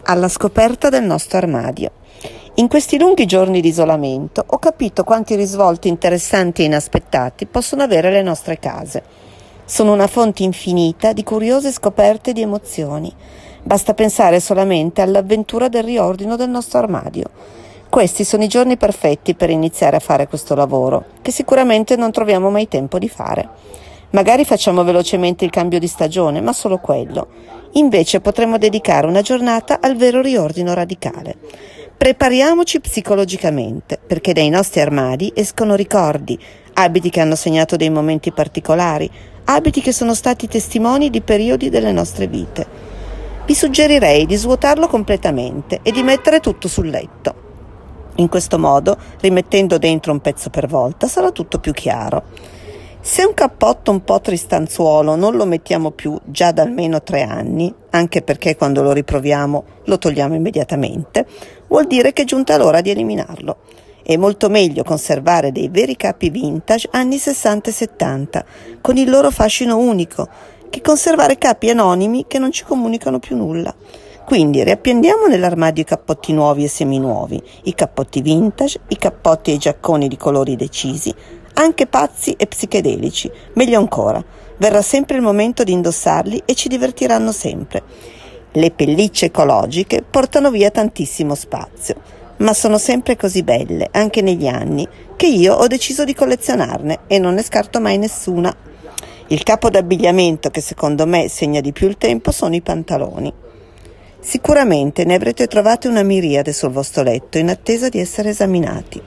alla scoperta del nostro armadio. In questi lunghi giorni di isolamento ho capito quanti risvolti interessanti e inaspettati possono avere le nostre case. Sono una fonte infinita di curiose scoperte e di emozioni. Basta pensare solamente all'avventura del riordino del nostro armadio. Questi sono i giorni perfetti per iniziare a fare questo lavoro, che sicuramente non troviamo mai tempo di fare. Magari facciamo velocemente il cambio di stagione, ma solo quello. Invece potremmo dedicare una giornata al vero riordino radicale. Prepariamoci psicologicamente, perché dai nostri armadi escono ricordi, abiti che hanno segnato dei momenti particolari, abiti che sono stati testimoni di periodi delle nostre vite. Vi suggerirei di svuotarlo completamente e di mettere tutto sul letto. In questo modo, rimettendo dentro un pezzo per volta, sarà tutto più chiaro. Se un cappotto un po' tristanzuolo non lo mettiamo più già da almeno 3 anni, anche perché quando lo riproviamo lo togliamo immediatamente, vuol dire che è giunta l'ora di eliminarlo. È molto meglio conservare dei veri capi vintage anni 60 e 70, con il loro fascino unico, che conservare capi anonimi che non ci comunicano più nulla. Quindi riappendiamo nell'armadio i cappotti nuovi e seminuovi, i cappotti vintage, i cappotti e i giacconi di colori decisi, anche pazzi e psichedelici. Meglio ancora, verrà sempre il momento di indossarli e ci divertiranno sempre. Le pellicce ecologiche portano via tantissimo spazio, ma sono sempre così belle, anche negli anni, che io ho deciso di collezionarne e non ne scarto mai nessuna. Il capo d'abbigliamento che secondo me segna di più il tempo sono i pantaloni. Sicuramente ne avrete trovate una miriade sul vostro letto in attesa di essere esaminati.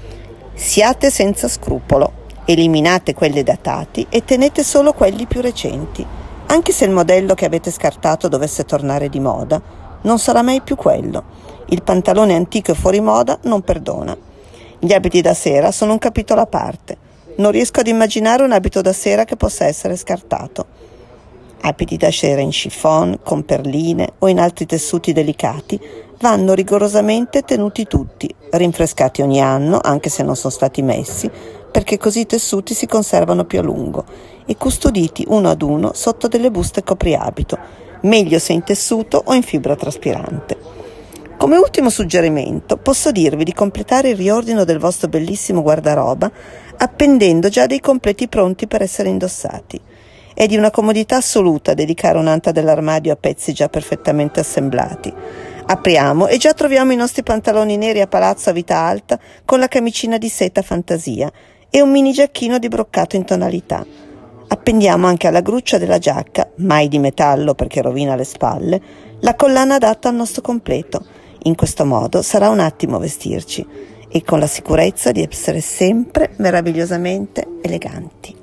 Siate senza scrupolo, eliminate quelli datati e tenete solo quelli più recenti. Anche se il modello che avete scartato dovesse tornare di moda, non sarà mai più quello. Il pantalone antico e fuori moda non perdona. Gli abiti da sera sono un capitolo a parte. Non riesco ad immaginare un abito da sera che possa essere scartato. Abiti da sera in chiffon, con perline o in altri tessuti delicati vanno rigorosamente tenuti tutti, rinfrescati ogni anno, anche se non sono stati messi, perché così i tessuti si conservano più a lungo, e custoditi uno ad uno sotto delle buste copriabito, meglio se in tessuto o in fibra traspirante. Come ultimo suggerimento, posso dirvi di completare il riordino del vostro bellissimo guardaroba appendendo già dei completi pronti per essere indossati. È di una comodità assoluta dedicare un'anta dell'armadio a pezzi già perfettamente assemblati. Apriamo e già troviamo i nostri pantaloni neri a palazzo a vita alta con la camicina di seta fantasia e un mini giacchino di broccato in tonalità. Appendiamo anche alla gruccia della giacca, mai di metallo perché rovina le spalle, la collana adatta al nostro completo. In questo modo sarà un attimo vestirci e con la sicurezza di essere sempre meravigliosamente eleganti.